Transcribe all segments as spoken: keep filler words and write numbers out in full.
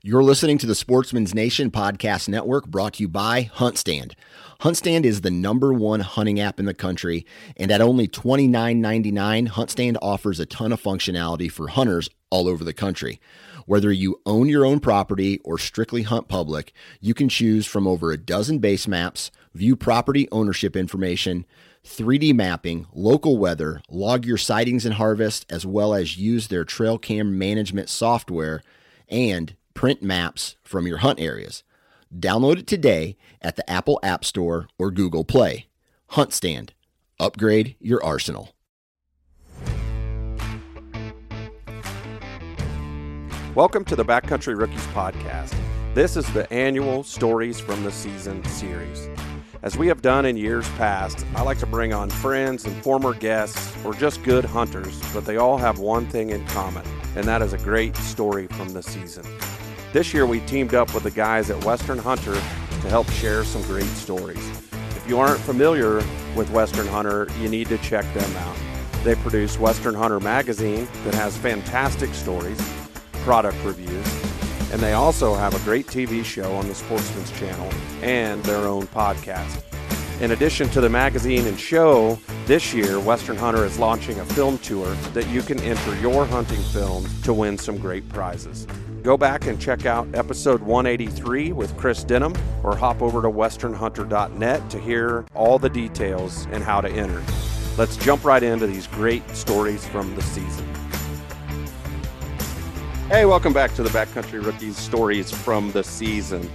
You're listening to the Sportsman's Nation Podcast Network, brought to you by HuntStand. HuntStand is the number one hunting app in the country, and at only twenty-nine ninety-nine, HuntStand offers a ton of functionality for hunters all over the country. Whether you own your own property or strictly hunt public, you can choose from over a dozen base maps, view property ownership information, three D mapping, local weather, log your sightings and harvest, as well as use their trail cam management software and print maps from your hunt areas. Download it today at the Apple App Store or Google Play. HuntStand. Upgrade your arsenal. Welcome to the Backcountry Rookies Podcast. This is the annual Stories from the Season series. As we have done in years past, I like to bring on friends and former guests or just good hunters, but they all have one thing in common, and that is a great story from the season. This year we teamed up with the guys at Western Hunter to help share some great stories. If you aren't familiar with Western Hunter, you need to check them out. They produce Western Hunter magazine that has fantastic stories, product reviews, and they also have a great T V show on the Sportsman's Channel and their own podcast. In addition to the magazine and show, this year Western Hunter is launching a film tour that you can enter your hunting films to win some great prizes. Go back and check out episode one eighty-three with Chris Denham, or hop over to western hunter dot net to hear all the details and how to enter. Let's jump right into these great stories from the season. Hey, welcome back to the Backcountry Rookies Stories from the Season.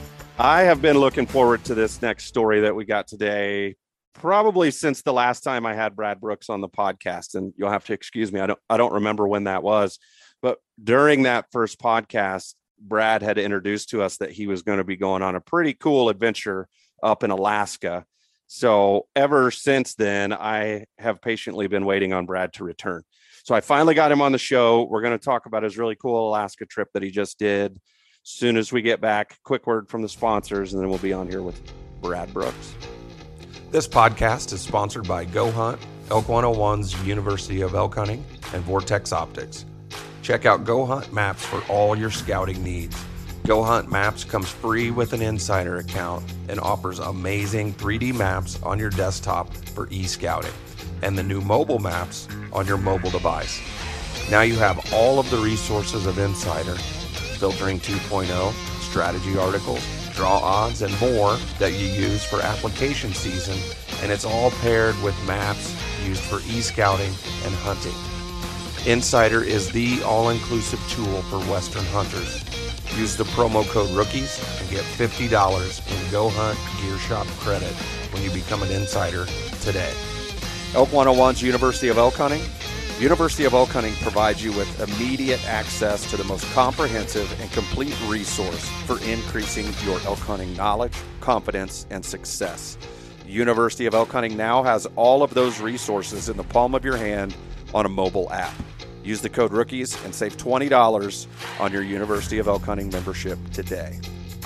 I have been looking forward to this next story that we got today, probably since the last time I had Brad Brooks on the podcast, and you'll have to excuse me. I don't, I don't remember when that was, but during that first podcast, Brad had introduced to us that he was going to be going on a pretty cool adventure up in Alaska. So ever since then, I have patiently been waiting on Brad to return. So I finally got him on the show. We're going to talk about his really cool Alaska trip that he just did. As soon as we get back, quick word from the sponsors, and then we'll be on here with Brad Brooks. This podcast is sponsored by Go Hunt, Elk one oh one's University of Elk Hunting, and Vortex Optics. Check out Go Hunt Maps for all your scouting needs. Go Hunt Maps comes free with an insider account and offers amazing three D maps on your desktop for e-scouting, and the new mobile maps on your mobile device. Now you have all of the resources of Insider, filtering two point oh, strategy articles, draw odds, and more that you use for application season, and it's all paired with maps used for e-scouting and hunting. Insider is the all-inclusive tool for Western hunters. Use the promo code ROOKIES and get fifty dollars in Go Hunt Gear Shop credit when you become an Insider today. Elk one oh one's University of Elk Hunting. University of Elk Hunting provides you with immediate access to the most comprehensive and complete resource for increasing your elk hunting knowledge, confidence, and success. University of Elk Hunting now has all of those resources in the palm of your hand on a mobile app. Use the code ROOKIES and save twenty dollars on your University of Elk Hunting membership today.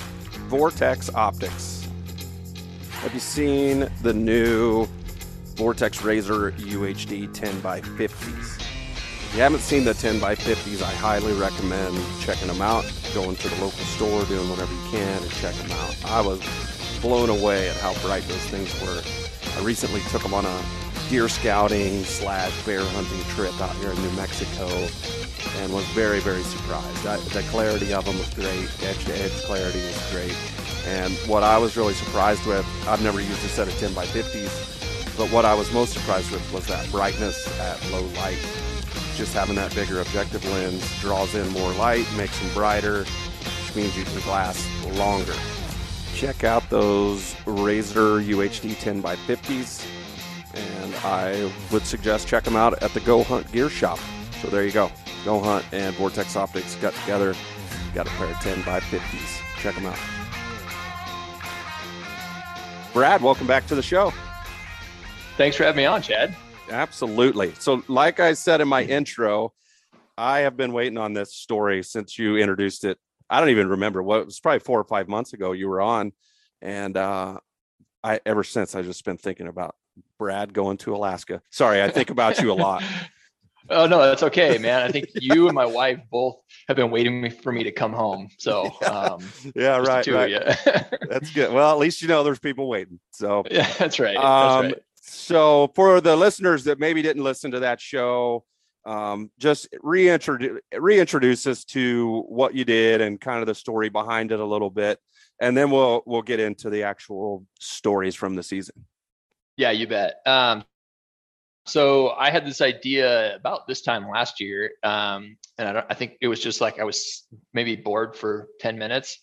Vortex Optics. Have you seen the new Vortex Razor U H D ten by fifties? If you haven't seen the ten by fifties, I highly recommend checking them out. Going to the local store, doing whatever you can, and check them out. I was blown away at how bright those things were. I recently took them on a deer scouting slash bear hunting trip out here in New Mexico and was very, very surprised. I, the clarity of them was great. Edge-to-edge clarity was great. And what I was really surprised with, I've never used a set of ten by fifties, but what I was most surprised with was that brightness at low light. Just having that bigger objective lens draws in more light, makes them brighter, which means you can glass longer. Check out those Razor U H D ten by fifties, and I would suggest check them out at the Go Hunt Gear Shop. So there you go. Go Hunt and Vortex Optics got together, got a pair of ten by fifties. Check them out. Brad, welcome back to the show. Thanks for having me on, Chad. Absolutely. So like I said in my intro, I have been waiting on this story since you introduced it. I don't even remember what it was, probably four or five months ago you were on. And uh, I ever since I've just been thinking about Brad going to Alaska. Sorry, I think about you a lot. Oh no, that's okay, man. I think you and my wife both have been waiting for me to come home. So um, yeah, right, right. That's good. Well, at least you know there's people waiting. So yeah, that's right. Um, that's right. So for the listeners that maybe didn't listen to that show, um, just reintroduce reintroduce us to what you did and kind of the story behind it a little bit, and then we'll we'll get into the actual stories from the season. Yeah, you bet. Um, So I had this idea about this time last year, um, and I, don't, I think it was just like I was maybe bored for ten minutes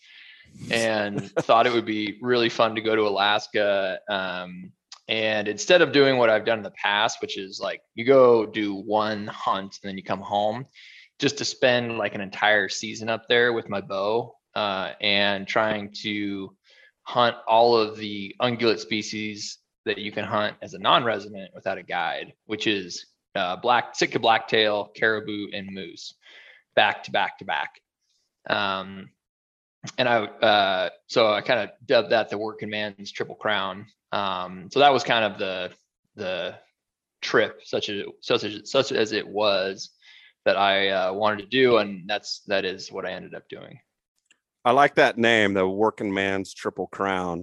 and thought it would be really fun to go to Alaska. Um, and instead of doing what I've done in the past, which is like you go do one hunt and then you come home, just to spend like an entire season up there with my bow uh, and trying to hunt all of the ungulate species that you can hunt as a non-resident without a guide, which is uh, black Sitka blacktail, caribou, and moose, back to back to back. Um, and I, uh, so I kind of dubbed that the working man's Triple Crown. Um, so that was kind of the the trip, such as such as such as it was, that I uh, wanted to do, and that's that is what I ended up doing. I like that name, the working man's Triple Crown.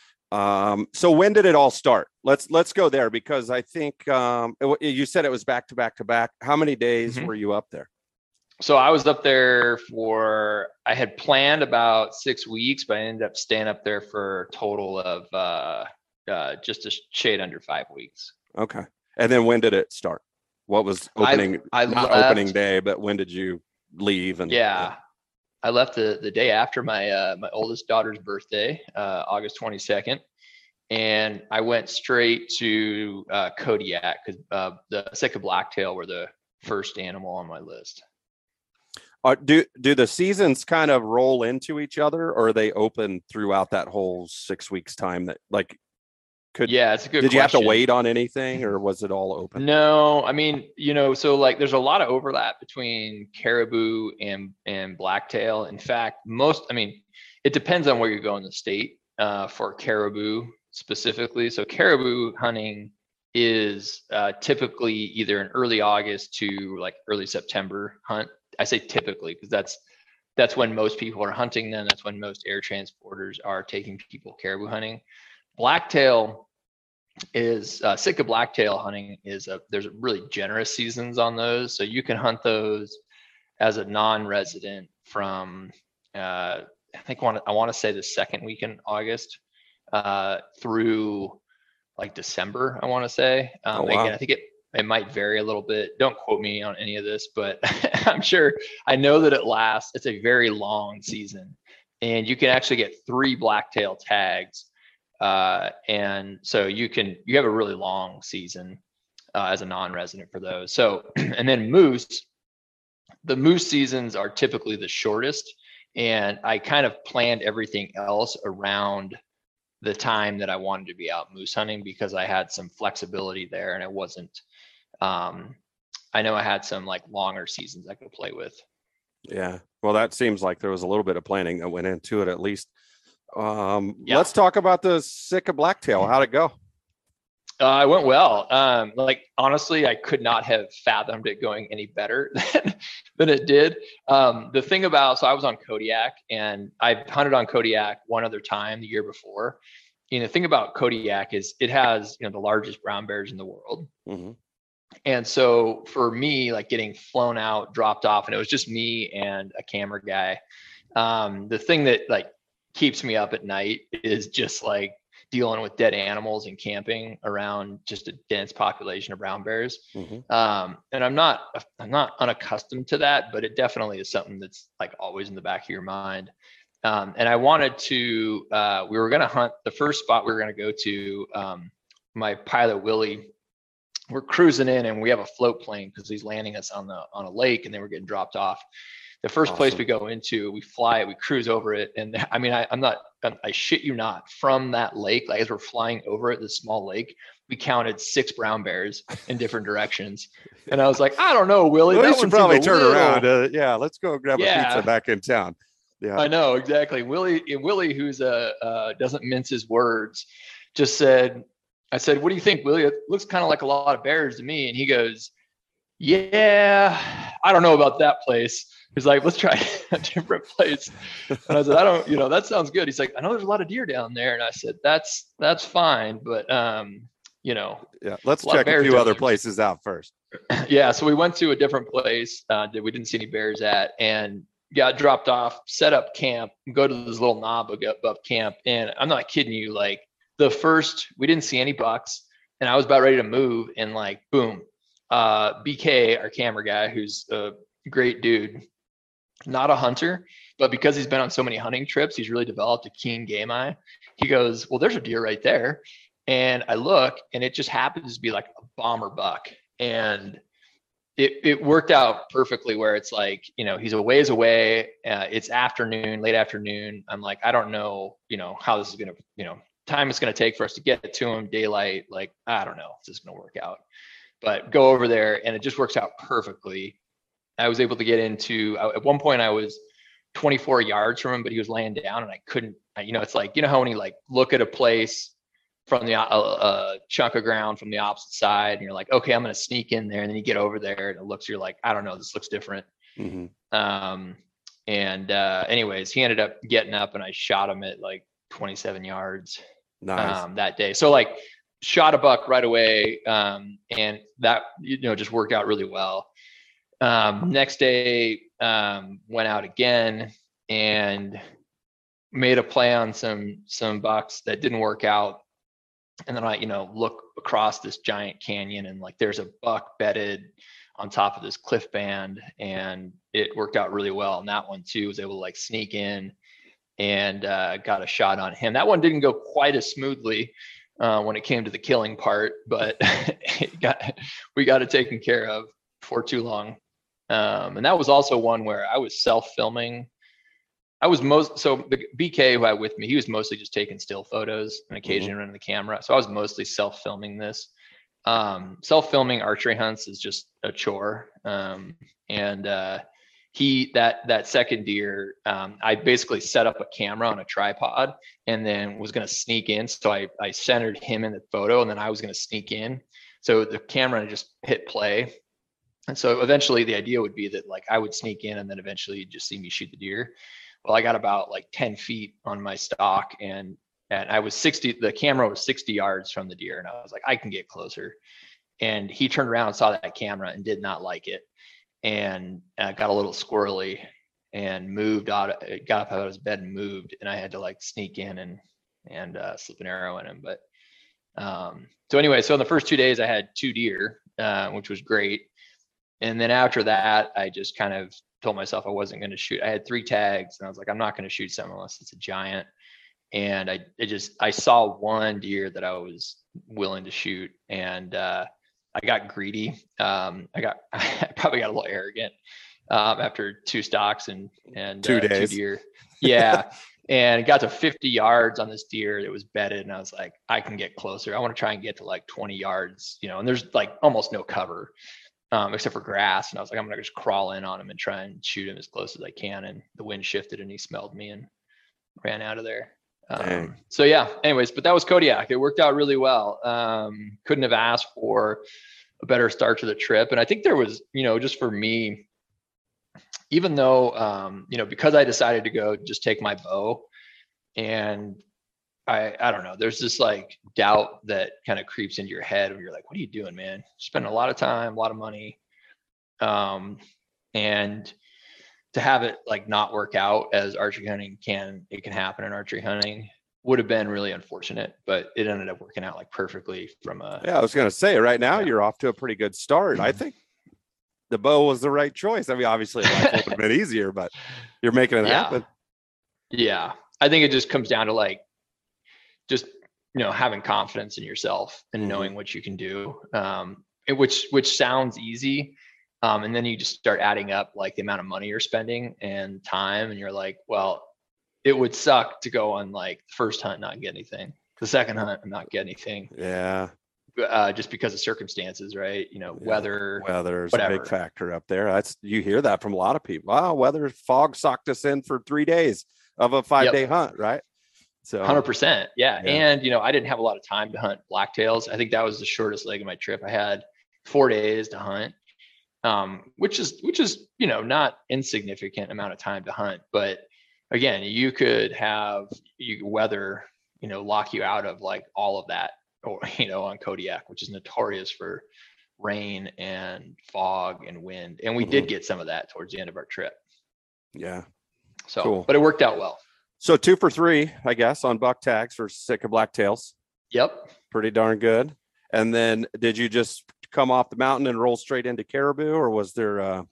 Um, so when did it all start? Let's, let's go there, because I think, um, it, you said it was back to back to back. How many days mm-hmm. were you up there? So I was up there for, I had planned about six weeks, but I ended up staying up there for a total of, uh, uh, just a shade under five weeks. Okay. And then when did it start? What was opening, I, I not left, opening day, but when did you leave? And yeah. yeah. I left the, the day after my uh, my oldest daughter's birthday, uh, August twenty-second, and I went straight to uh, Kodiak because uh, the Sitka blacktail were the first animal on my list. Uh, do do the seasons kind of roll into each other, or are they open throughout that whole six weeks time? That like could yeah, it's a good. Did question. You have to wait on anything, or was it all open? No, I mean, you know, so like there's a lot of overlap between caribou and and blacktail. In fact, most, I mean, it depends on where you go in the state uh, for caribou specifically. So caribou hunting is uh, typically either an early August to like early September hunt. I say typically because that's that's when most people are hunting them. That's when most air transporters are taking people caribou hunting. Blacktail is uh, Sitka blacktail hunting is a there's really generous seasons on those, so you can hunt those as a non-resident from uh, I think want I want to say the second week in August uh, through like December. I want to say um, oh, wow. again I think it it might vary a little bit. Don't quote me on any of this, but I'm sure I know that it lasts. It's a very long season, and you can actually get three blacktail tags. Uh, and so you can, you have a really long season uh, as a non-resident for those. So, and then moose, the moose seasons are typically the shortest. And I kind of planned everything else around the time that I wanted to be out moose hunting because I had some flexibility there and it wasn't, um, I know I had some like longer seasons I could play with. Yeah. Well, that seems like there was a little bit of planning that went into it at least. Um, yeah. Let's talk about the Sitka blacktail. How'd it go? Uh, it went well. Um, like, honestly, I could not have fathomed it going any better than, than it did. Um, the thing about, so I was on Kodiak and I hunted on Kodiak one other time the year before. And the thing about Kodiak is it has, you know, the largest brown bears in the world. Mm-hmm. And so for me, like getting flown out, dropped off, and it was just me and a camera guy. Um, the thing that like keeps me up at night is just like dealing with dead animals and camping around just a dense population of brown bears. Mm-hmm. Um, and I'm not, I'm not unaccustomed to that, but it definitely is something that's like always in the back of your mind. Um, and I wanted to, uh, we were going to hunt the first spot we were going to go to, um, my pilot, Willie, we're cruising in and we have a float plane because he's landing us on the, on a lake and then we're getting dropped off. The first awesome. place we go into, we fly it, we cruise over it. And I mean, I, I'm not, I shit you not, from that lake, like as we're flying over it, this small lake, we counted six brown bears in different directions. And I was like, I don't know, Willie. Well, that you should probably turn little... around. Uh, yeah, let's go grab yeah. a pizza back in town. Yeah, I know, exactly. Willie, Willie, who's a, uh, doesn't mince his words, just said, I said, what do you think, Willie? It looks kind of like a lot of bears to me. And he goes, Yeah, I don't know about that place. He's like, let's try a different place. And I said, I don't, you know, that sounds good. He's like, I know there's a lot of deer down there. And I said, that's, that's fine. But, um, you know, yeah, let's check a few other places out first. Yeah. So we went to a different place uh, that we didn't see any bears at, and got dropped off, set up camp, go to this little knob above camp. And I'm not kidding you. Like the first, we didn't see any bucks, and I was about ready to move, and like, boom, uh, B K, our camera guy, who's a great dude, not a hunter, but because he's been on so many hunting trips, he's really developed a keen game eye. He goes, well, there's a deer right there. And I look, and it just happens to be like a bomber buck. And it, it worked out perfectly where it's like, you know, he's a ways away. Uh, it's afternoon, late afternoon. I'm like, I don't know, you know, how this is going to, you know, time it's going to take for us to get to him, daylight. Like, I don't know if this is going to work out, but go over there, and it just works out perfectly. I was able to get into, at one point I was twenty-four yards from him, but he was laying down, and I couldn't, you know, it's like, you know how when you like look at a place from the uh, uh, chunk of ground from the opposite side, and you're like, okay, I'm going to sneak in there. And then you get over there and it looks, you're like, I don't know, this looks different. Mm-hmm. Um, and uh, anyways, he ended up getting up, and I shot him at like twenty-seven yards nice. um, that day. So like shot a buck right away. Um, and that, you know, just worked out really well. Um, next day, um, went out again and made a play on some, some bucks that didn't work out. And then I, you know, look across this giant canyon, and like, there's a buck bedded on top of this cliff band, and it worked out really well. And that one too, was able to like sneak in and, uh, got a shot on him. That one didn't go quite as smoothly, uh, when it came to the killing part, but it got, we got it taken care of before too long. Um, and that was also one where I was self-filming. I was most, so the B K who I had with me, he was mostly just taking still photos and occasionally mm-hmm. running the camera. So I was mostly self-filming this. Um, self-filming archery hunts is just a chore. Um, and uh, he, that, that second deer, um, I basically set up a camera on a tripod and then was going to sneak in. So I, I centered him in the photo, and then I was going to sneak in. So the camera just hit play. And so eventually the idea would be that like I would sneak in, and then eventually you'd just see me shoot the deer. Well, I got about like ten feet on my stock, and, and I was sixty, the camera was sixty yards from the deer. And I was like, I can get closer. And he turned around and saw that camera and did not like it. And uh, got a little squirrely and moved out, got up out of his bed and moved. And I had to like sneak in and, and uh, slip an arrow in him. But um, so anyway, so in the first two days I had two deer, uh, which was great. And then after that, I just kind of told myself I wasn't going to shoot. I had three tags, and I was like, I'm not going to shoot something unless it's a giant. And I, I just, I saw one deer that I was willing to shoot, and uh, I got greedy. Um, I got, I probably got a little arrogant um, after two stocks and, and two uh, days. two deer. Yeah. And it got to fifty yards on this deer that was bedded. And I was like, I can get closer. I want to try and get to like twenty yards, you know, and there's like almost no cover. Um, except for grass. And I was like, I'm going to just crawl in on him and try and shoot him as close as I can. And the wind shifted, and he smelled me and ran out of there. Um, so yeah, anyways, but that was Kodiak. It worked out really well. Um, couldn't have asked for a better start to the trip. And I think there was, you know, just for me, even though, um, you know, because I decided to go just take my bow, and I, I don't know, there's this like doubt that kind of creeps into your head when you're like, what are you doing, man? Spending a lot of time, a lot of money. Um, and to have it like not work out as archery hunting can, it can happen in archery hunting, would have been really unfortunate, but it ended up working out like perfectly from a. Yeah, I was going to say right now yeah. you're off to a pretty good start. I think the bow was the right choice. I mean, obviously life would have been easier, but you're making it yeah. happen. Yeah. I think it just comes down to like, just, you know, having confidence in yourself and knowing what you can do, um, which, which sounds easy. Um, and then you just start adding up like the amount of money you're spending and time. And you're like, well, it would suck to go on like the first hunt, not get anything. The second hunt, not get anything. Yeah. Uh, just because of circumstances, right? You know, yeah. weather, weather's whatever. a big factor up there. That's, you hear that from a lot of people. Wow, weather, fog socked us in for three days of a five yep. day hunt, right? So one hundred percent. Yeah. yeah. And, you know, I didn't have a lot of time to hunt blacktails. I think that was the shortest leg of my trip. I had four days to hunt. um, which is, which is, you know, not insignificant amount of time to hunt. But again, you could have you weather, you know, lock you out of like all of that, or, you know, on Kodiak, which is notorious for rain and fog and wind. And we mm-hmm. did get some of that towards the end of our trip. Yeah. So, cool. But it worked out well. So two for three, I guess, on buck tags for Sitka blacktails. Yep. Pretty darn good. And then did you just come off the mountain and roll straight into caribou, or was there a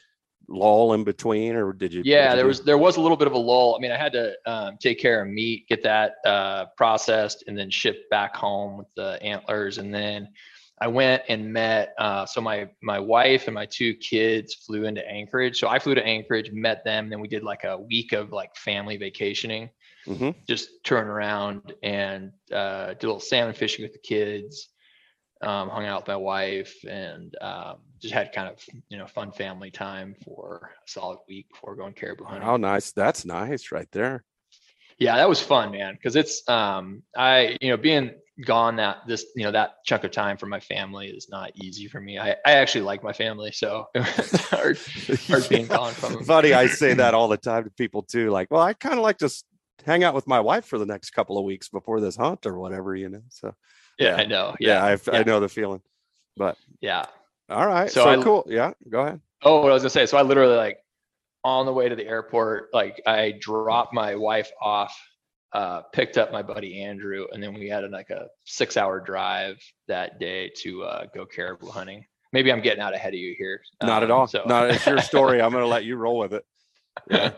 lull in between, or did you? Yeah, did you there do? was, there was a little bit of a lull. I mean, I had to um, take care of meat, get that uh, processed, and then shipped back home with the antlers. And then I went and met, uh, so my, my wife and my two kids flew into Anchorage. So I flew to Anchorage, met them. And then we did like a week of like family vacationing, mm-hmm. just turn around and uh, did a little salmon fishing with the kids, um, hung out with my wife, and um, just had kind of, you know, fun family time for a solid week before going caribou hunting. Oh, nice. That's nice right there. Yeah, that was fun, man. Cause it's, um, I, you know, being gone that this, you know, that chunk of time from my family is not easy for me. I, I actually like my family. So it's hard, hard being gone from them. Funny. I say that all the time to people too. Like, well, I kind of like to hang out with my wife for the next couple of weeks before this hunt or whatever, you know? So yeah, yeah. I know. Yeah. yeah, I've, yeah. I know the feeling, but yeah. All right. So, so I, cool. Yeah, go ahead. Oh, what I was gonna say. So I literally like, on the way to the airport, like I dropped my wife off, uh, picked up my buddy Andrew, and then we had like a six hour drive that day to uh, go caribou hunting. Maybe I'm getting out ahead of you here. Not um, at all. So. Not it's your story. I'm going to let you roll with it. Yeah.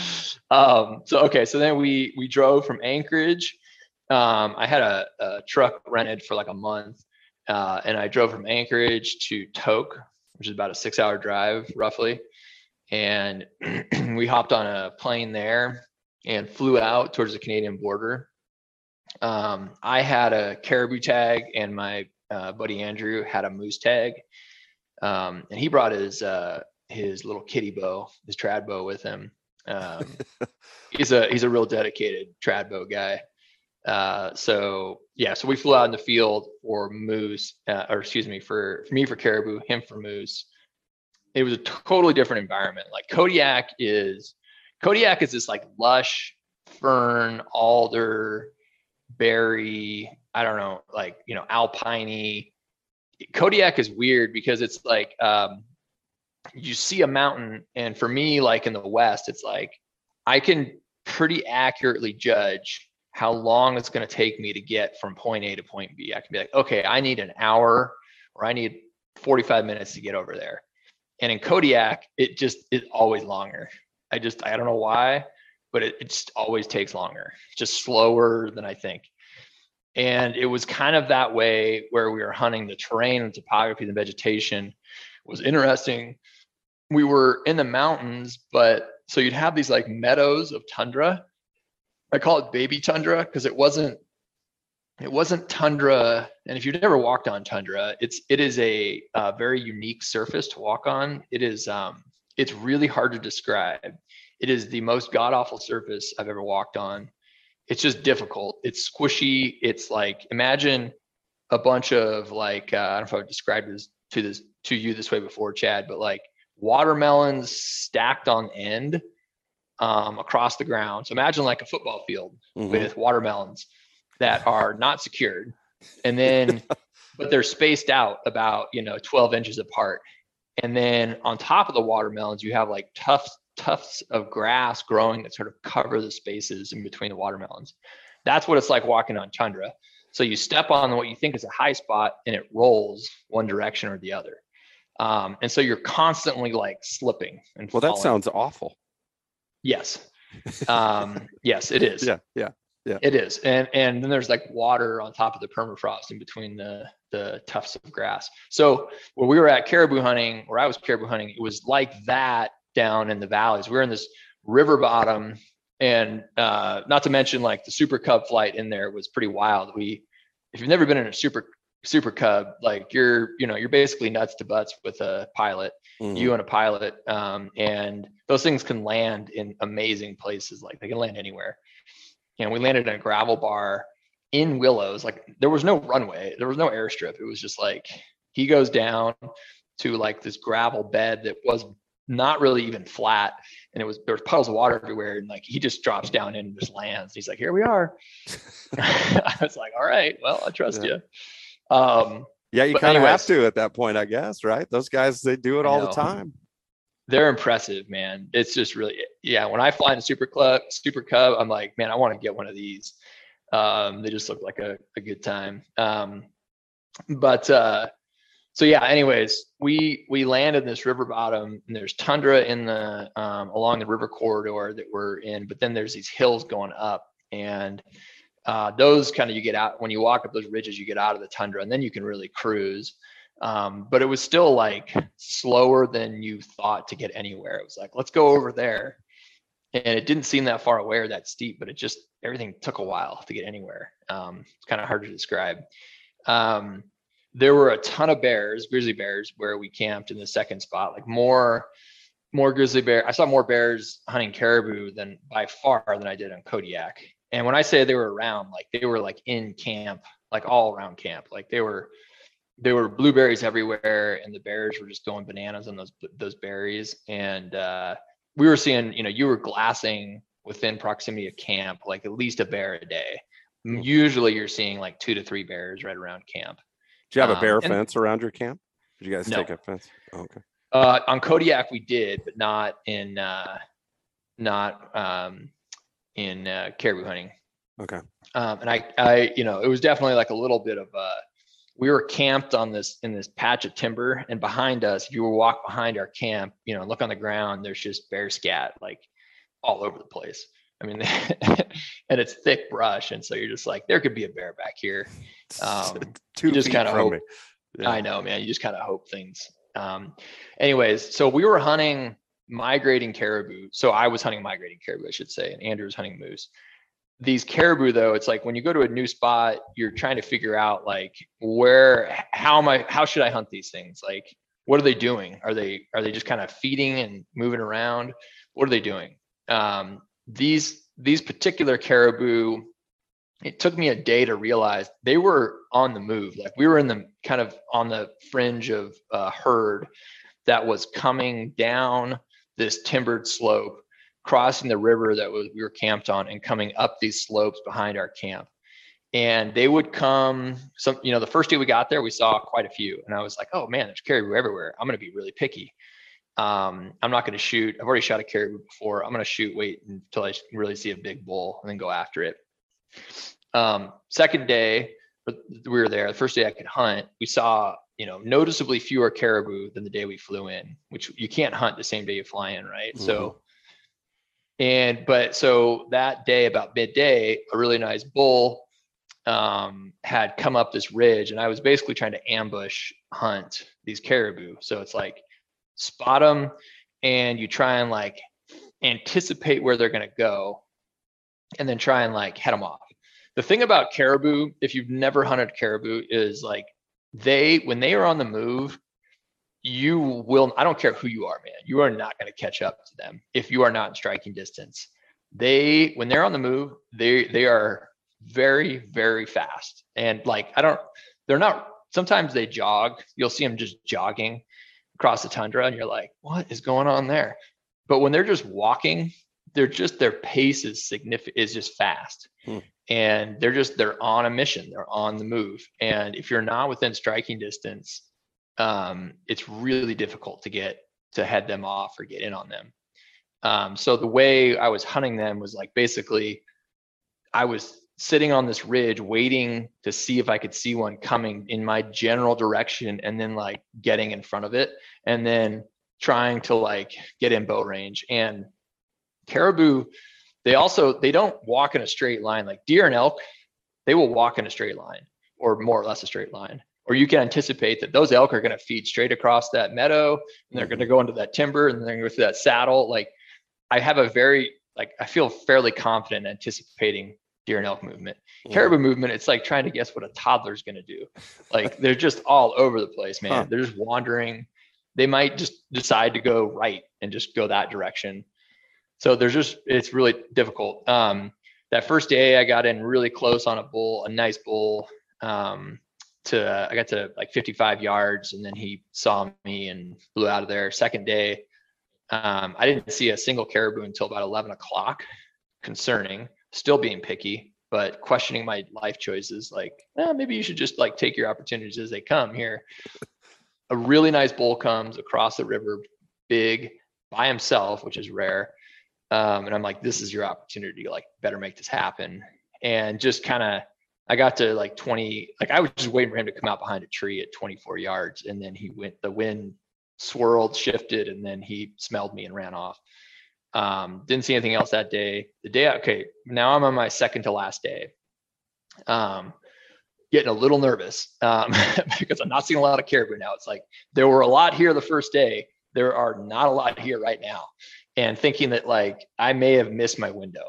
um, so, okay. So then we, we drove from Anchorage. Um, I had a, a truck rented for like a month, uh, and I drove from Anchorage to Tok, which is about a six hour drive roughly. And we hopped on a plane there and flew out towards the Canadian border. Um, I had a caribou tag, and my uh, buddy Andrew had a moose tag. Um, and he brought his uh, his little kitty bow, his trad bow with him. Um, he's a he's a real dedicated trad bow guy. Uh, so yeah, so we flew out in the field for moose, uh, or excuse me, for, for me for caribou, him for moose. It was a totally different environment. Like Kodiak is, Kodiak is this like lush fern, alder, berry, I don't know, like, you know, alpine-y. Kodiak is weird because it's like, um, you see a mountain, and for me, like in the West, it's like, I can pretty accurately judge how long it's going to take me to get from point A to point B. I can be like, okay, I need an hour, or I need forty-five minutes to get over there. And in Kodiak, it just is always longer. I just, I don't know why, but it, it just always takes longer. It's just slower than I think. And it was kind of that way where we were hunting. The terrain and topography and vegetation was interesting. We were in the mountains, but so you'd have these like meadows of tundra. I call it baby tundra because it wasn't, it wasn't tundra. And if you've never walked on tundra, it's, it is a, a very unique surface to walk on. It is, um, it's really hard to describe. It is the most god awful surface I've ever walked on. It's just difficult. It's squishy. It's like, imagine a bunch of like, uh, I don't know if I would describe this to this, to you this way before, Chad, but like watermelons stacked on end, um, across the ground. So imagine like a football field mm-hmm. with watermelons that are not secured, and then, but they're spaced out about, you know, twelve inches apart. And then on top of the watermelons, you have like tufts, tufts of grass growing that sort of cover the spaces in between the watermelons. That's what it's like walking on tundra. So you step on what you think is a high spot, and it rolls one direction or the other. Um, and so you're constantly like slipping and well, falling. That sounds awful. Yes. Um, yes, it is. Yeah. Yeah. Yeah. It is. And and then there's like water on top of the permafrost in between the, the tufts of grass. So where we were at caribou hunting, where I was caribou hunting, it was like that down in the valleys. We were in this river bottom, and uh, not to mention like the Super Cub flight in there was pretty wild. We, if you've never been in a Super Super Cub, like you're, you know, you're basically nuts to butts with a pilot, mm-hmm. you and a pilot. Um, and those things can land in amazing places. Like they can land anywhere. And we landed in a gravel bar in Willows. Like there was no runway, there was no airstrip. It was just like, he goes down, to like this gravel bed that was not really even flat. And it was, there was puddles of water everywhere. And like, he just drops down in and just lands. He's like, here we are. I was like, all right, well, I trust yeah. you. Um, yeah, you kind of have to at that point, I guess, right? Those guys, they do it all the time. They're impressive, man. It's just really, yeah. When I fly in a Super Club, Super Cub, I'm like, man, I want to get one of these. Um, they just look like a, a good time. Um, but, uh, So yeah, anyways, we, we landed in this river bottom, and there's tundra in the, um, along the river corridor that we're in, but then there's these hills going up, and, uh, those kind of, you get out, when you walk up those ridges, you get out of the tundra, and then you can really cruise. Um, but it was still like slower than you thought to get anywhere. It was like, let's go over there. And it didn't seem that far away or that steep, but it just, everything took a while to get anywhere. Um, it's kind of hard to describe. Um, There were a ton of bears, grizzly bears, where we camped in the second spot, like more, more grizzly bear. I saw more bears hunting caribou than by far than I did on Kodiak. And when I say they were around, like they were like in camp, like all around camp, like they were, there were blueberries everywhere, and the bears were just going bananas on those, those berries. And, uh, we were seeing, you know, you were glassing within proximity of camp, like at least a bear a day. Usually you're seeing like two to three bears right around camp. Did you have a bear um, fence around your camp? Did you guys no. take a fence? Oh, okay. Uh, on Kodiak we did, but not in, uh, not um, in uh, caribou hunting. Okay. Um, and I, I, you know, it was definitely like a little bit of uh we were camped on this, in this patch of timber, and behind us, if you were walk behind our camp, you know, look on the ground, there's just bear scat like all over the place. I mean, and it's thick brush. And so you're just like, there could be a bear back here. Um, you just kind of hope. Yeah. I know, man. You just kind of hope things. Um, anyways, so we were hunting migrating caribou. So I was hunting migrating caribou, I should say, and Andrew was hunting moose. These caribou, though, it's like when you go to a new spot, you're trying to figure out like where, how am I, how should I hunt these things? Like, what are they doing? Are they, are they just kind of feeding and moving around? What are they doing? Um, these, these particular caribou, it took me a day to realize they were on the move. Like we were in the kind of on the fringe of a herd that was coming down this timbered slope, crossing the river that was, we were camped on, and coming up these slopes behind our camp. And they would come, some, you know, the first day we got there, we saw quite a few. And I was like, oh man, there's caribou everywhere. I'm going to be really picky. Um, I'm not going to shoot. I've already shot a caribou before. I'm going to shoot, wait until I really see a big bull and then go after it. Um, second day, we were there. The first day I could hunt, we saw, you know, noticeably fewer caribou than the day we flew in, which you can't hunt the same day you fly in, right? Mm-hmm. So, and, but so that day about midday, a really nice bull um, had come up this ridge, and I was basically trying to ambush hunt these caribou. So it's like spot them, and you try and like anticipate where they're going to go, and then try and like head them off. The thing about caribou, if you've never hunted caribou, is like they, when they are on the move, you will, I don't care who you are, man, you are not going to catch up to them if you are not in striking distance. They, when they're on the move, they, they are very, very fast. And like, I don't, they're not, sometimes they jog, you'll see them just jogging across the tundra and you're like, what is going on there? But when they're just walking, they're just, their pace is significant, is just fast. Hmm. And they're just, they're on a mission. They're on the move. And if you're not within striking distance, um, it's really difficult to get, to head them off or get in on them. Um, so the way I was hunting them was like, basically I was sitting on this ridge waiting to see if I could see one coming in my general direction, and then like getting in front of it, and then trying to like get in bow range. And caribou, they also, they don't walk in a straight line. Like deer and elk, they will walk in a straight line, or more or less a straight line. Or you can anticipate that those elk are going to feed straight across that meadow, and they're going to go into that timber, and they're going to go through that saddle. Like I have a very, like, I feel fairly confident anticipating deer and elk movement. Yeah. Caribou movement, it's like trying to guess what a toddler's going to do. Like they're just all over the place, man. Huh. They're just wandering. They might just decide to go right and just go that direction. So there's just, it's really difficult. Um, that first day I got in really close on a bull, a nice bull, um, to, uh, I got to like fifty-five yards, and then he saw me and flew out of there. Second day, um, I didn't see a single caribou until about eleven o'clock. Concerning, still being picky, but questioning my life choices. Like, eh, maybe you should just like take your opportunities as they come here. A really nice bull comes across the river, big, by himself, which is rare. Um, and I'm like, this is your opportunity. Like, better make this happen. And just kind of, I got to like twenty, like I was just waiting for him to come out behind a tree at twenty-four yards. And then he went, the wind swirled, shifted, and then he smelled me and ran off. Um, didn't see anything else that day. The day, okay, now I'm on my second to last day. Um, getting a little nervous um, because I'm not seeing a lot of caribou now. It's like there were a lot here the first day. There are not a lot here right now. And thinking that like I may have missed my window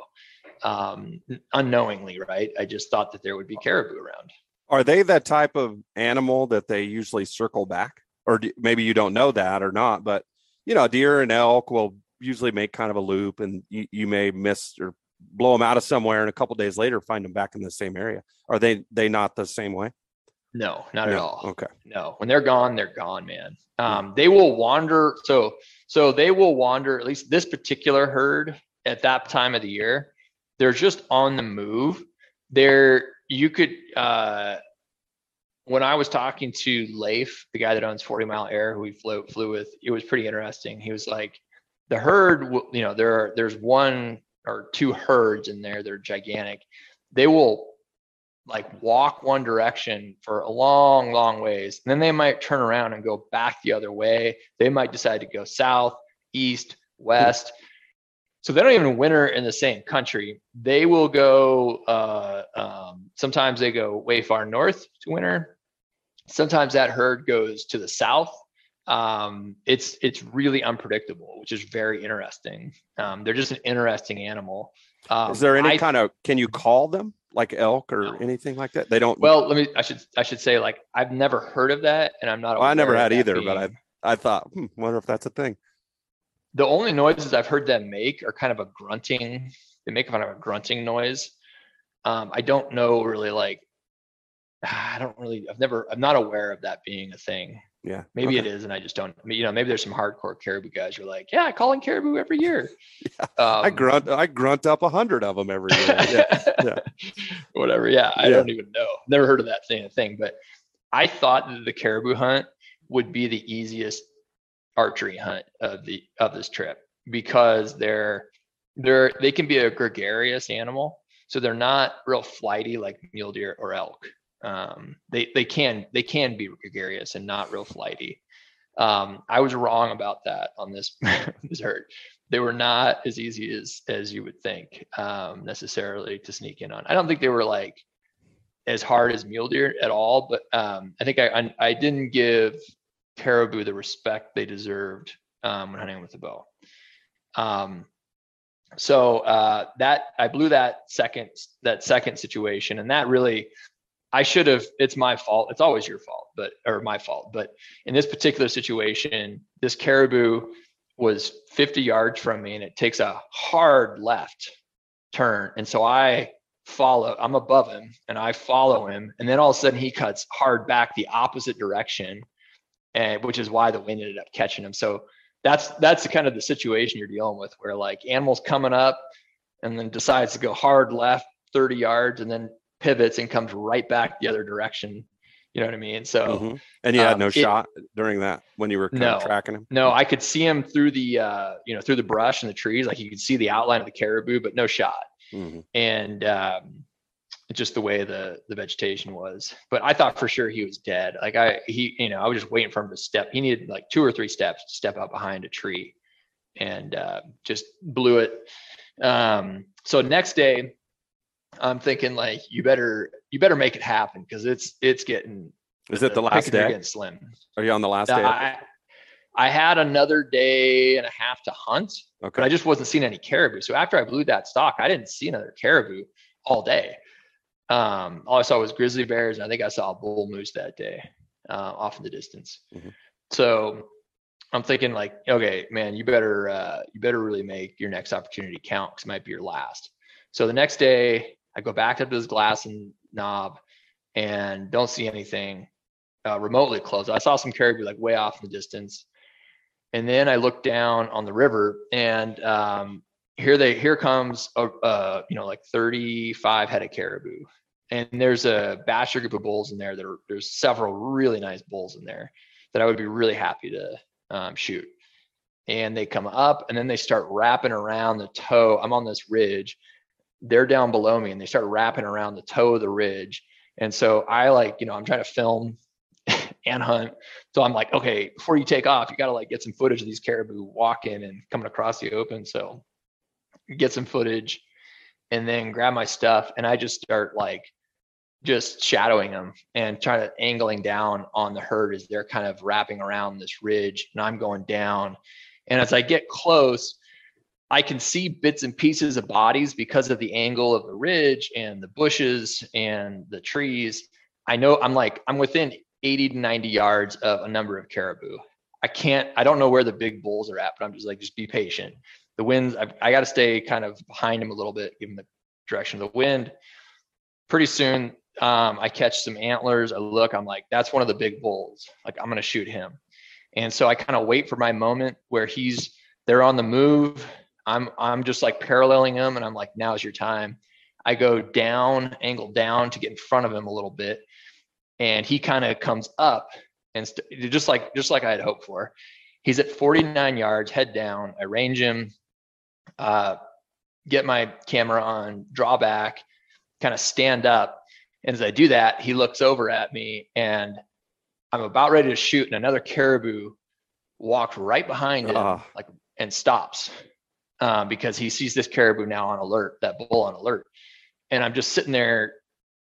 um, unknowingly, right? I just thought that there would be caribou around. Are they that type of animal that they usually circle back? Or do, maybe you don't know that or not, but you know, deer and elk will usually make kind of a loop, and you, you may miss or blow them out of somewhere, and a couple of days later find them back in the same area. Are they they not the same way? No, not no. at all. Okay. No, when they're gone, they're gone, man. Um, they will wander. So so they will wander. At least this particular herd at that time of the year, they're just on the move. They're you could. Uh, when I was talking to Leif, the guy that owns forty Mile Air, who we flew flew with, it was pretty interesting. He was like, the herd, you know, there are, there's one or two herds in there. They're gigantic. They will like walk one direction for a long, long ways. And then they might turn around and go back the other way. They might decide to go south, east, west. So they don't even winter in the same country. They will go, uh, um, sometimes they go way far north to winter. Sometimes that herd goes to the south. Um, it's, it's really unpredictable, which is very interesting. Um, they're just an interesting animal. Um, is there any I, kind of, can you call them like elk or no. anything like that? They don't. Well, let me, I should, I should say like, I've never heard of that, and I'm not, well, I never had either, being, but I, I thought, hmm, wonder if that's a thing. The only noises I've heard them make are kind of a grunting. They make kind of a grunting noise. Um, I don't know really like, I don't really, I've never, I'm not aware of that being a thing. Yeah. Maybe okay. it is. And I just don't, I mean, you know, maybe there's some hardcore caribou guys who are like, yeah, I call in caribou every year. Yeah. Um, I grunt, I grunt up a hundred of them every year. Yeah. yeah. Whatever. Yeah. I yeah. don't even know. Never heard of that thing, thing, but I thought that the caribou hunt would be the easiest archery hunt of the, of this trip, because they're, they're, they can be a gregarious animal. So they're not real flighty like mule deer or elk. Um, they, they can, they can be gregarious and not real flighty. Um, I was wrong about that on this, this herd. They were not as easy as, as you would think, um, necessarily to sneak in on. I don't think they were like as hard as mule deer at all, but, um, I think I, I, I didn't give caribou the respect they deserved, um, when hunting with the bow. Um, so, uh, that I blew that second, that second situation, and that really, I should have, it's my fault. It's always your fault, but, or my fault. But in this particular situation, this caribou was fifty yards from me, and it takes a hard left turn. And so I follow, I'm above him and I follow him. And then all of a sudden he cuts hard back the opposite direction, and which is why the wind ended up catching him. So that's, that's the kind of the situation you're dealing with, where like animals coming up and then decides to go hard left thirty yards and then pivots and comes right back the other direction. You know what I mean? So, mm-hmm. and you had um, no it, shot during that when you were kind no, of tracking him? No, I could see him through the, uh, you know, through the brush and the trees. Like you could see the outline of the caribou, but no shot. Mm-hmm. And, um, just the way the, the vegetation was, but I thought for sure he was dead. Like I, he, you know, I was just waiting for him to step. He needed like two or three steps to step out behind a tree, and, uh, just blew it. Um, so next day, I'm thinking like, you better, you better make it happen, because it's, it's getting, is it the last day? Getting slim. Are you on the last day? I, I had another day and a half to hunt, okay. But I just wasn't seeing any caribou. So after I blew that stock, I didn't see another caribou all day. Um, all I saw was grizzly bears, and I think I saw a bull moose that day, uh, off in the distance. Mm-hmm. So I'm thinking like, okay, man, you better, uh, you better really make your next opportunity count, because it might be your last. So the next day I go back up to this glass and knob, and don't see anything uh, remotely close. I saw some caribou like way off in the distance. And then I looked down on the river, and um, here they here comes a, uh, you know, like thirty-five head of caribou. And there's a bachelor group of bulls in there. There there's several really nice bulls in there that I would be really happy to um, shoot. And they come up, and then they start wrapping around the toe. I'm on this ridge. They're down below me, and they start wrapping around the toe of the ridge. And so I like, you know, I'm trying to film and hunt. So I'm like, okay, before you take off, you got to like get some footage of these caribou walking and coming across the open. So get some footage and then grab my stuff. And I just start like just shadowing them and trying to angling down on the herd as they're kind of wrapping around this ridge, and I'm going down. And as I get close, I can see bits and pieces of bodies because of the angle of the ridge and the bushes and the trees. I know I'm like, I'm within eighty to ninety yards of a number of caribou. I can't, I don't know where the big bulls are at, but I'm just like, just be patient. The winds, I, I got to stay kind of behind them a little bit, given the direction of the wind. Pretty soon, um, I catch some antlers. I look, I'm like, that's one of the big bulls. Like, I'm going to shoot him. And so I kind of wait for my moment where he's, they're on the move. I'm, I'm just like paralleling him, and I'm like, now's your time. I go down, angle down to get in front of him a little bit. And he kind of comes up, and st- just like, just like I had hoped for. He's at forty-nine yards, head down. I range him, uh, get my camera on, draw back, kind of stand up. And as I do that, he looks over at me, and I'm about ready to shoot, and another caribou walked right behind him, uh. like, and stops um, because he sees this caribou now on alert, that bull on alert. And I'm just sitting there,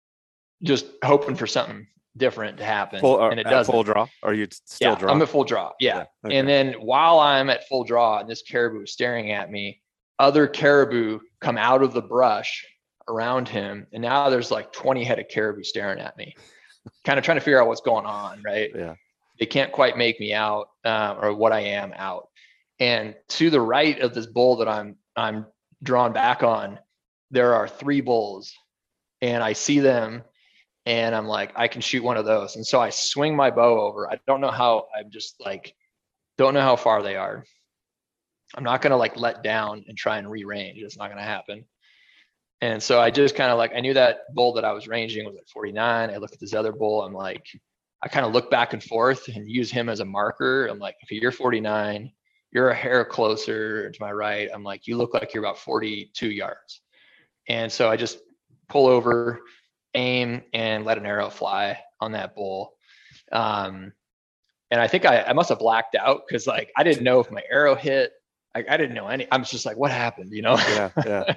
just hoping for something different to happen. Full, uh, and it doesn't. Full draw? Or are you still yeah, draw? I'm at full draw. Yeah. yeah okay. And then while I'm at full draw and this caribou is staring at me, other caribou come out of the brush around him. And now there's like twenty head of caribou staring at me, kind of trying to figure out what's going on. Right. Yeah. They can't quite make me out uh, or what I am out. And to the right of this bull that I'm, I'm drawn back on, there are three bulls, and I see them. And I'm like, I can shoot one of those. And so I swing my bow over. I don't know how, I'm just like, don't know how far they are. I'm not going to like let down and try and re-range. It's not going to happen. And so I just kind of like, I knew that bull that I was ranging was at forty-nine. I looked at this other bull. I'm like, I kind of look back and forth and use him as a marker. I'm like, okay, you're forty-nine. You're a hair closer to my right. I'm like, you look like you're about forty-two yards. And so I just pull over, aim, and let an arrow fly on that bull. Um, and I think I, I must have blacked out because like I didn't know if my arrow hit. I, I didn't know any. I was just like, what happened? You know? Yeah, yeah.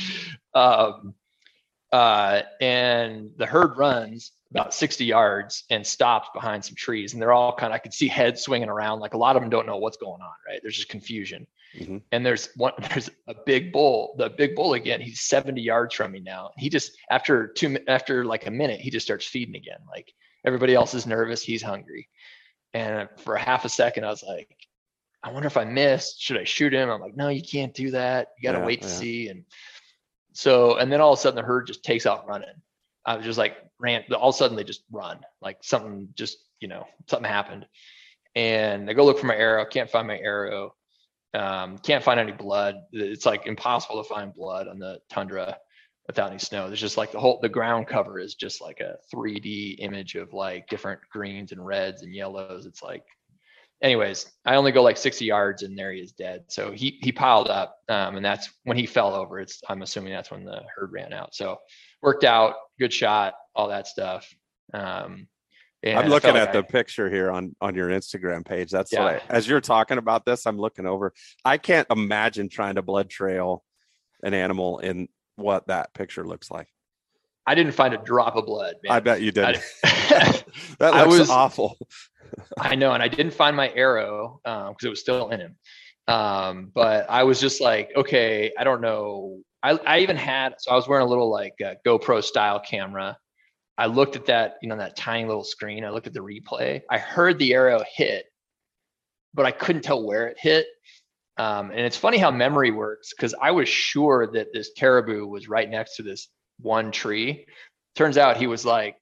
um, uh, and the herd runs about sixty yards and stops behind some trees, and they're all kind of, I could see heads swinging around. Like a lot of them don't know what's going on, right? There's just confusion. Mm-hmm. And there's one, there's a big bull, the big bull again, he's seventy yards from me now. He just, after two, after like a minute, he just starts feeding again. Like everybody else is nervous. He's hungry. And for a half a second, I was like, I wonder if I missed, should I shoot him? I'm like, no, you can't do that. You got to yeah, wait to yeah. see. And so, and then all of a sudden the herd just takes off running. I was just like, ran, all of a sudden they just run, like something just, you know, something happened. And I go look for my arrow. Can't find my arrow. Um, can't find any blood. It's like impossible to find blood on the tundra without any snow. There's just like the whole, the ground cover is just like a three D image of like different greens and reds and yellows. It's like, anyways, I only go like sixty yards and there he is dead. So he, he piled up. Um, and that's when he fell over. It's, I'm assuming that's when the herd ran out. So worked out, good shot, all that stuff. Um, And I'm looking at like the I, picture here on, on your Instagram page. That's yeah. what I, as you're talking about this, I'm looking over. I can't imagine trying to blood trail an animal in what that picture looks like. I didn't find a drop of blood, man. I bet you did. I, that looks I was, awful. I know. And I didn't find my arrow um, because it was still in him. Um, but I was just like, okay, I don't know. I, I even had, so I was wearing a little like uh, GoPro style camera. I looked at that, you know, that tiny little screen. I looked at the replay. I heard the arrow hit, but I couldn't tell where it hit. Um, and it's funny how memory works, because I was sure that this caribou was right next to this one tree. Turns out he was like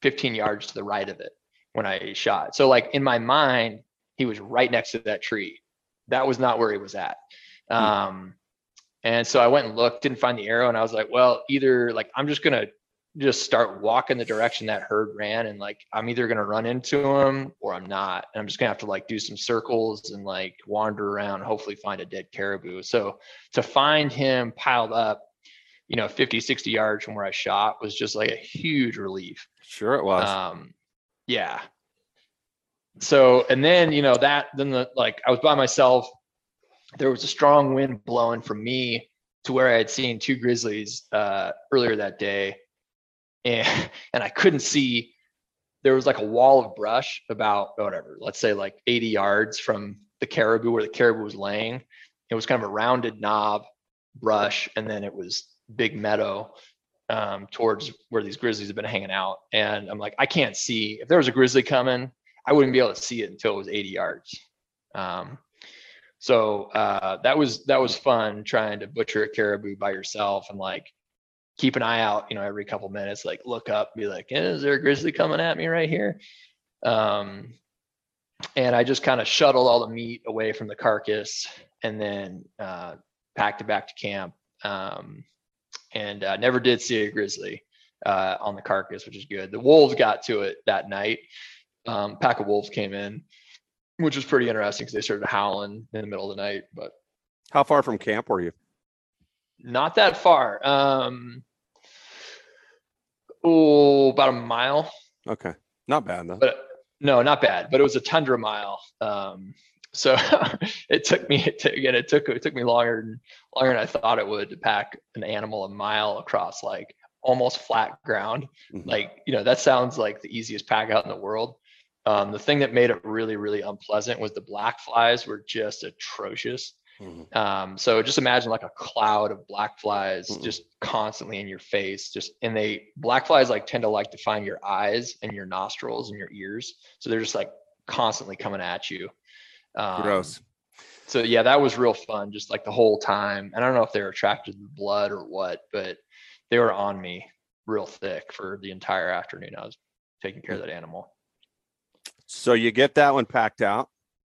fifteen yards to the right of it when I shot. So like in my mind, he was right next to that tree. That was not where he was at. Um, and so I went and looked, didn't find the arrow. And I was like, well, either like, I'm just going to just start walking the direction that herd ran. And like, I'm either going to run into him or I'm not. And I'm just gonna have to like do some circles and like wander around, and hopefully find a dead caribou. So to find him piled up, you know, fifty, sixty yards from where I shot was just like a huge relief. Sure it was. Um, yeah. So, and then, you know, that, then the, like I was by myself, there was a strong wind blowing from me to where I had seen two grizzlies uh, earlier that day. And, and I couldn't see, there was like a wall of brush about whatever, let's say like eighty yards from the caribou, where the caribou was laying. It was kind of a rounded knob brush. And then it was big meadow um, towards where these grizzlies have been hanging out. And I'm like, I can't see, if there was a grizzly coming, I wouldn't be able to see it until it was eighty yards. Um, so uh, that was, that was fun, trying to butcher a caribou by yourself and like keep an eye out, you know, every couple minutes, like look up, be like, eh, is there a grizzly coming at me right here? Um, and I just kind of shuttled all the meat away from the carcass and then uh, packed it back to camp. Um, and uh, never did see a grizzly uh, on the carcass, which is good. The wolves got to it that night. Um, pack of wolves came in, which was pretty interesting because they started howling in the middle of the night. But how far from camp were you? Not that far. Um, oh, about a mile. Okay, not bad though. But no, not bad. But it was a tundra mile. Um, so it took me it took, again. It took it took me longer than longer than I thought it would to pack an animal a mile across like almost flat ground. Mm-hmm. Like, you know, that sounds like the easiest pack out in the world. Um, the thing that made it really, really unpleasant was the black flies were just atrocious. Mm-hmm. Um, so just imagine like a cloud of black flies mm-hmm. just constantly in your face. Just and they black flies like tend to like to find your eyes and your nostrils and your ears. So they're just like constantly coming at you. Um, Gross. So yeah, that was real fun. Just like the whole time. I don't know if they were attracted to the blood or what, but they were on me real thick for the entire afternoon. I was taking care of that animal. So you get that one packed out.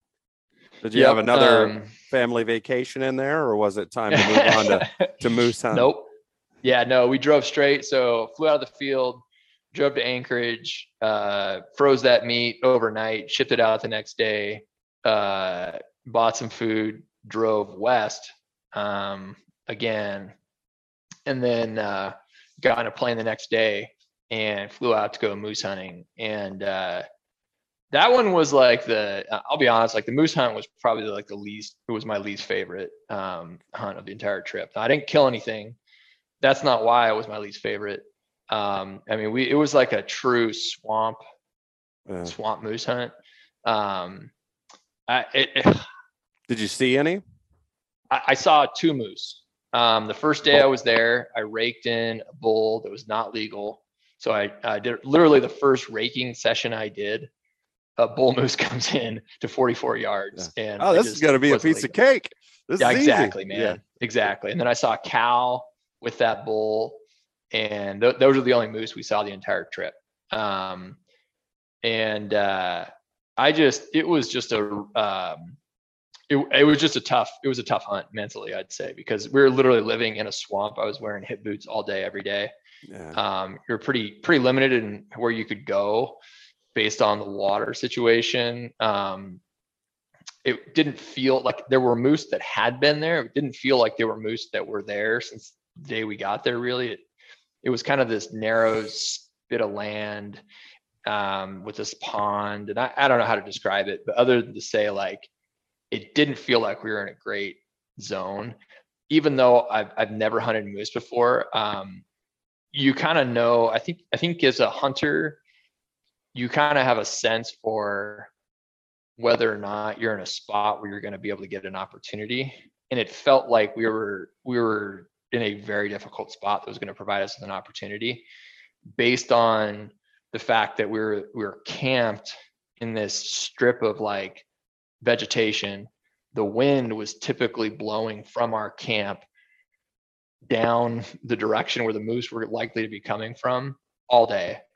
Did you yep, have another um, family vacation in there, or was it time to move on to, to moose hunt? Nope. Yeah, no, we drove straight. So flew out of the field, drove to Anchorage, uh, froze that meat overnight, shipped it out the next day, uh, bought some food, drove west um, again, and then uh, got on a plane the next day and flew out to go moose hunting. And uh, that one was like the, I'll be honest, like the moose hunt was probably like the least, it was my least favorite um, hunt of the entire trip. Now, I didn't kill anything. That's not why it was my least favorite. Um, I mean, we, it was like a true swamp, yeah. swamp moose hunt. Um, I, it, it, Did you see any? I, I saw two moose. Um, the first day I was there, I raked in a bull that was not legal. So I, I did literally the first raking session I did. A bull moose comes in to forty-four yards, yeah. and oh, this is going to be a piece legal. of cake. This yeah, is exactly, easy. man, yeah. exactly. And then I saw a cow with that bull, and th- those are the only moose we saw the entire trip. Um, and uh, I just, it was just a, um, it, it was just a tough, it was a tough hunt mentally, I'd say, because we were literally living in a swamp. I was wearing hip boots all day, every day. Yeah. Um, you're pretty, pretty limited in where you could go based on the water situation. Um, it didn't feel like there were moose that had been there. It didn't feel like there were moose that were there since the day we got there, really. It, it was kind of this narrow bit of land um, with this pond. And I, I don't know how to describe it, but other than to say like, it didn't feel like we were in a great zone, even though I've, I've never hunted moose before. Um, you kind of know, I think, I think as a hunter, you kind of have a sense for whether or not you're in a spot where you're going to be able to get an opportunity. And it felt like we were, we were in a very difficult spot that was going to provide us with an opportunity based on the fact that we were, we were camped in this strip of like vegetation. The wind was typically blowing from our camp down the direction where the moose were likely to be coming from all day.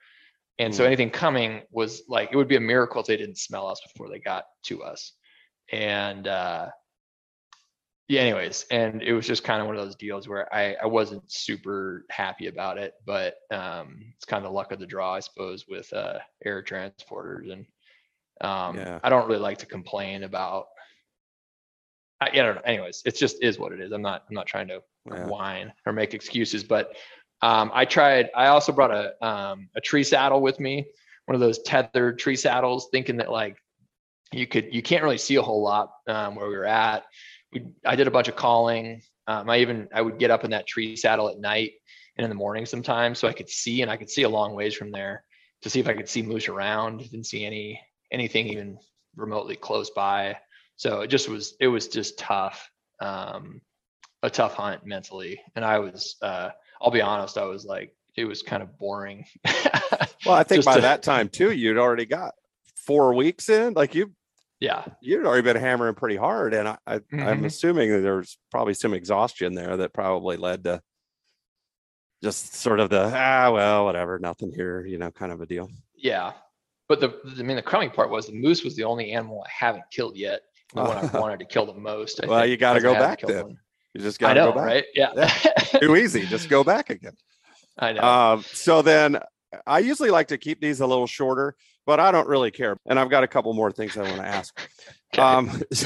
And Mm. so anything coming was like, it would be a miracle if they didn't smell us before they got to us. And uh, yeah, anyways, and it was just kind of one of those deals where I, I wasn't super happy about it, but um, it's kind of the luck of the draw, I suppose, with uh, air transporters. And um, Yeah. I don't really like to complain about, I, I don't know. Anyways, it just is what it is. I'm not, I'm not trying to Yeah. whine or make excuses, but um, I tried, I also brought a, um, a tree saddle with me, one of those tethered tree saddles, thinking that like you could, you can't really see a whole lot um, where we were at. We, I did a bunch of calling. Um, I even, I would get up in that tree saddle at night and in the morning sometimes so I could see, and I could see a long ways from there to see if I could see moose around. Didn't see any, anything even remotely close by. So it just was, it was just tough, um, a tough hunt mentally. And I was, uh, I'll be honest, I was like, it was kind of boring. Well, I think Just by to- that time too, you'd already got four weeks in, like you, Yeah. you'd already been hammering pretty hard. And I, I I'm Mhm. assuming that there's probably some exhaustion there that probably led to just sort of the, ah, well, whatever, nothing here, you know, kind of a deal. Yeah. But the, I mean, the crummy part was the moose was the only animal I haven't killed yet. The one I wanted to kill the most. I Well, think, you got to because I go haven't back killed then. one. You just I got to know, go back. right? Yeah. Too easy. Just go back again. I know. Um, so then I usually like to keep these a little shorter, but I don't really care. And I've got a couple more things I want to ask. Okay. Um,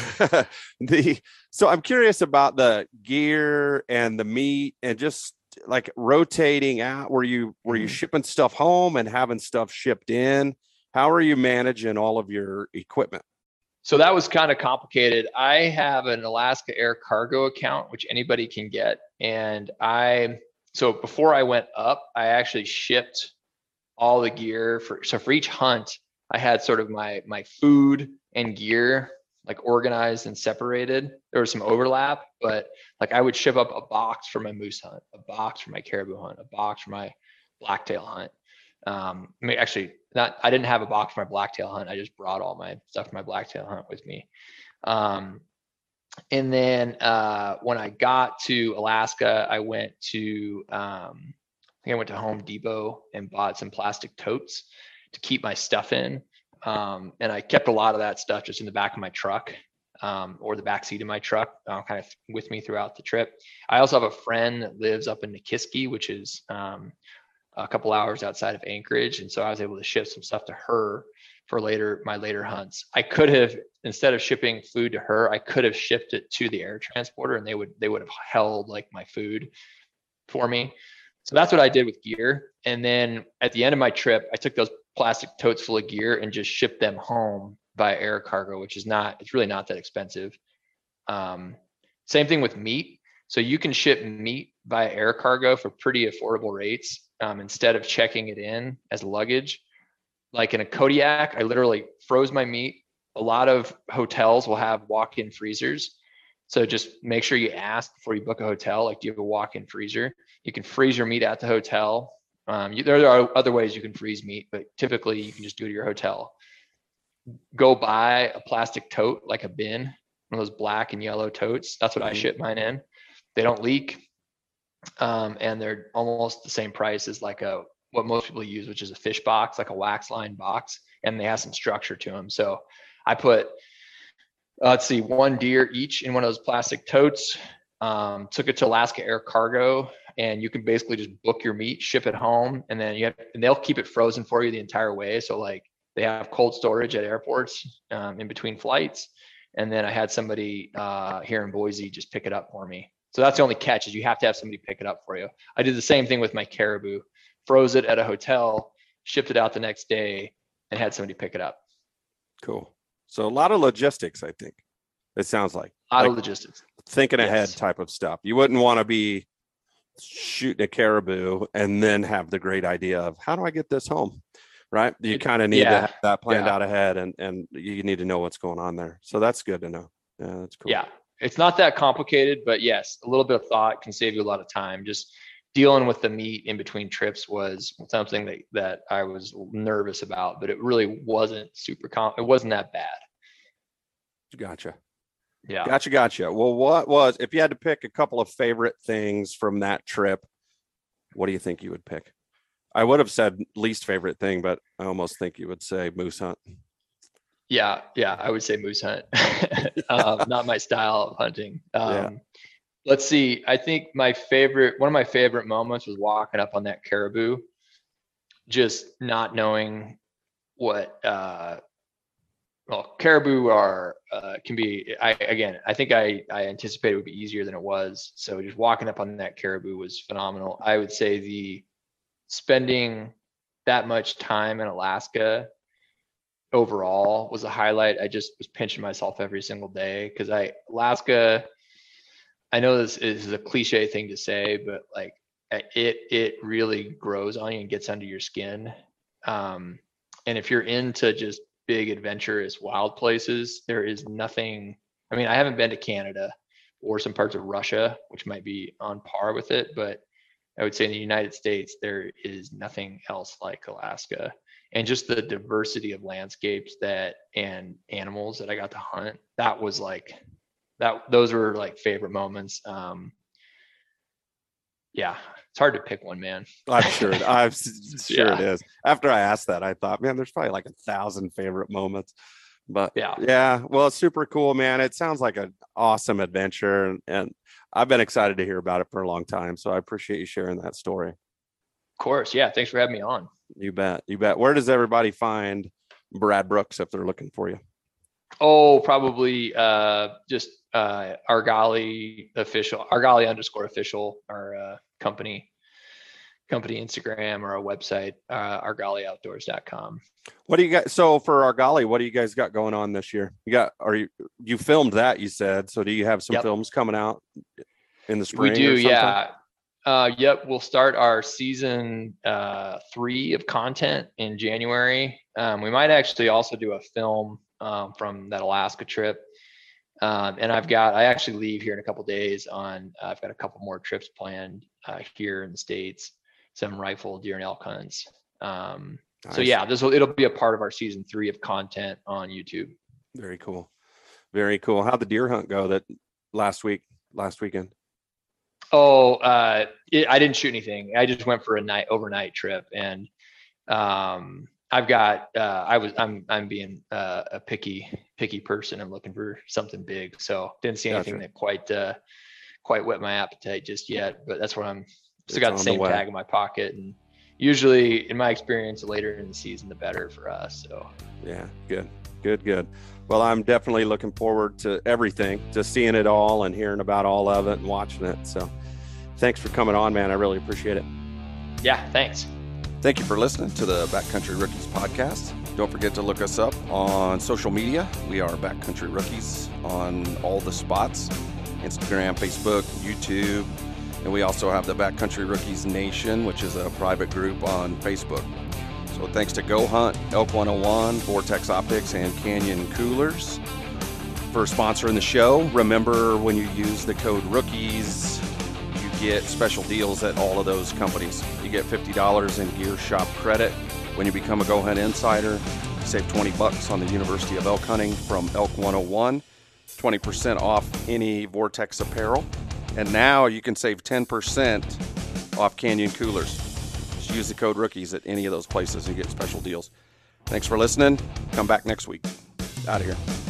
the, so I'm curious about the gear and the meat and just like rotating out. Were you, were you Mhm. shipping stuff home and having stuff shipped in? How are you managing all of your equipment? So that was kind of complicated. I have an Alaska Air Cargo account, which anybody can get. And I, so before I went up, I actually shipped all the gear for, so for each hunt, I had sort of my, my food and gear like organized and separated. There was some overlap, but like I would ship up a box for my moose hunt, a box for my caribou hunt, a box for my blacktail hunt. Um, I mean, actually, not. I didn't have a box for my blacktail hunt. I just brought all my stuff for my blacktail hunt with me. Um, and then uh, when I got to Alaska, I went to. Um, I think I went to Home Depot and bought some plastic totes to keep my stuff in. Um, and I kept a lot of that stuff just in the back of my truck um, or the back seat of my truck, uh, kind of with me throughout the trip. I also have a friend that lives up in Nikiski, which is um, a couple hours outside of Anchorage. And so I was able to ship some stuff to her for later, my later hunts. I could have, instead of shipping food to her, I could have shipped it to the air transporter and they would, they would have held like my food for me. So that's what I did with gear. And then at the end of my trip, I took those plastic totes full of gear and just shipped them home by air cargo, which is not, it's really not that expensive. Um, same thing with meat. So you can ship meat via air cargo for pretty affordable rates. Um, instead of checking it in as luggage. Like in a Kodiak, I literally froze my meat. A lot of hotels will have walk-in freezers. So just make sure you ask before you book a hotel, like, do you have a walk-in freezer? You can freeze your meat at the hotel. Um, you, there are other ways you can freeze meat, but typically you can just do it at your hotel. Go buy a plastic tote, like a bin, one of those black and yellow totes. That's what I ship mine in. They don't leak. Um, and they're almost the same price as like a, what most people use, which is a fish box, like a wax line box, and they have some structure to them. So I put, uh, let's see, one deer each in one of those plastic totes, um, took it to Alaska Air Cargo, and you can basically just book your meat, ship it home, and then you have, and they'll keep it frozen for you the entire way. So like they have cold storage at airports, um, in between flights. And then I had somebody, uh, here in Boise just pick it up for me. So that's the only catch, is you have to have somebody pick it up for you. I did the same thing with my caribou, froze it at a hotel, shipped it out the next day, and had somebody pick it up. Cool. So a lot of logistics, I think it sounds like. A lot like of logistics. Thinking ahead Yes. type of stuff. You wouldn't want to be shooting a caribou and then have the great idea of, how do I get this home? Right. You kind of need Yeah. to have that planned Yeah. out ahead, and, and you need to know what's going on there. So that's good to know. Yeah, that's cool. Yeah. It's not that complicated, but yes, a little bit of thought can save you a lot of time. Just dealing with the meat in between trips was something that, that I was nervous about, but it really wasn't super com- it wasn't that bad. Gotcha. Yeah. Gotcha. Gotcha. Well, what was, if you had to pick a couple of favorite things from that trip, what do you think you would pick? I would have said least favorite thing, but I almost think you would say moose hunt. Yeah, yeah, I would say moose hunt. um, not my style of hunting. Um, yeah. Let's see. I think my favorite, one of my favorite moments was walking up on that caribou, just not knowing what. Uh, well, caribou are uh, can be. I again, I think I I anticipated it would be easier than it was. So just walking up on that caribou was phenomenal. I would say the spending that much time in Alaska overall was a highlight. I just was pinching myself every single day because I Alaska, I know this is a cliche thing to say, but like it it really grows on you and gets under your skin. Um, and if you're into just big adventurous wild places, there is nothing. I mean, I haven't been to Canada or some parts of Russia, which might be on par with it, but I would say in the United States, there is nothing else like Alaska. And just the diversity of landscapes that and animals that I got to hunt, that was like that. Those were like favorite moments. Um, yeah, it's hard to pick one, man. I'm sure. I'm sure yeah. it is. After I asked that, I thought, man, there's probably like a thousand favorite moments. But yeah, yeah. Well, it's super cool, man. It sounds like an awesome adventure, and, and I've been excited to hear about it for a long time. So I appreciate you sharing that story. Of course. Yeah. Thanks for having me on. You bet. You bet. Where does everybody find Brad Brooks if they're looking for you? Oh, probably uh, just uh, Argali official, Argali underscore official, our uh, company, company Instagram or our website, uh, argali outdoors dot com. What do you got? So for Argali, what do you guys got going on this year? You got, are you, you filmed that, you said, so do you have some yep. films coming out in the spring? We do. Yeah. Uh, yep. We'll start our season uh, three of content in January. Um, we might actually also do a film um, from that Alaska trip. Um, and I've got, I actually leave here in a couple of days on, uh, I've got a couple more trips planned uh, here in the States, some rifle, deer and elk hunts. Um, nice. So yeah, this will, it'll be a part of our season three of content on YouTube. Very cool. Very cool. How'd the deer hunt go that last week, last weekend? Oh, uh, it, I didn't shoot anything. I just went for a night overnight trip, and um, I've got. Uh, I was. I'm. I'm being uh, a picky, picky person. I'm looking for something big, so didn't see anything gotcha. that quite, uh, quite whet my appetite just yet. But that's what I'm. Still got the same the tag in my pocket, and usually, in my experience, later in the season, the better for us. So. Yeah. Good. Good. Good. Well, I'm definitely looking forward to everything, to seeing it all and hearing about all of it and watching it. So thanks for coming on, man. I really appreciate it. Yeah, thanks. Thank you for listening to the Backcountry Rookies podcast. Don't forget to look us up on social media. We are Backcountry Rookies on all the spots, Instagram, Facebook, YouTube. And we also have the Backcountry Rookies Nation, which is a private group on Facebook. So thanks to Go Hunt, Elk one oh one, Vortex Optics, and Canyon Coolers for sponsoring the show. Remember, when you use the code ROOKIES, you get special deals at all of those companies. You get fifty dollars in gear shop credit when you become a Go Hunt Insider. You save twenty bucks on the University of Elk Hunting from Elk one oh one, twenty percent off any Vortex apparel. And now you can save ten percent off Canyon Coolers. Use the code ROOKIES at any of those places and get special deals. Thanks for listening. Come back next week. Out of here.